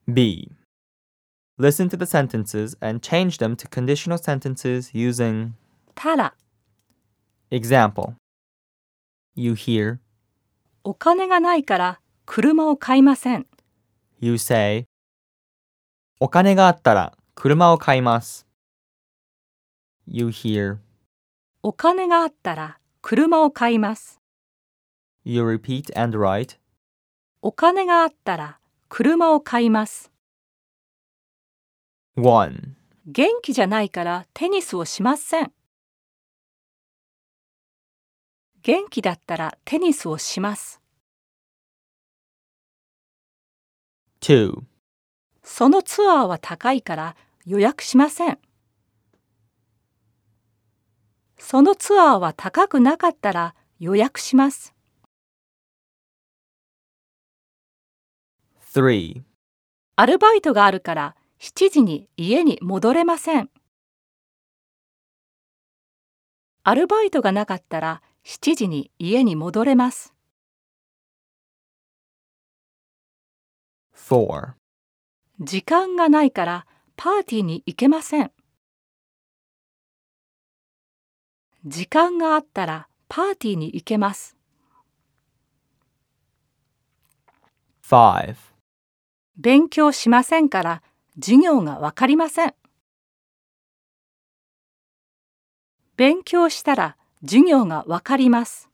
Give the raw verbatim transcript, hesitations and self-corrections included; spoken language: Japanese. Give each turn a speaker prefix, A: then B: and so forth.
A: B. Listen to the sentences and change them to conditional sentences using
B: たら、
A: example. You hear,
B: お金がないから車を買いません。
A: you say, お金があったら車を買います。You hear,
B: お金があったら車を買います。
A: you repeat and write,
B: お金があったら車を買います。
A: one.
B: 元気じゃないからテニスをしません。元気だったらテニスをします。
A: two.
B: そのツアーは高いから予約しません。そのツアーは高くなかったら予約します。
A: three.
B: アルバイトがあるからしちじに家に戻れません。アルバイトがなかったらしちじに家に戻れます。
A: four.
B: 時間がないからパーティーに行けません。時間があったらパーティーに行けます。
A: five.
B: 勉強しませんから授業がわかりません。勉強したら授業がわかります。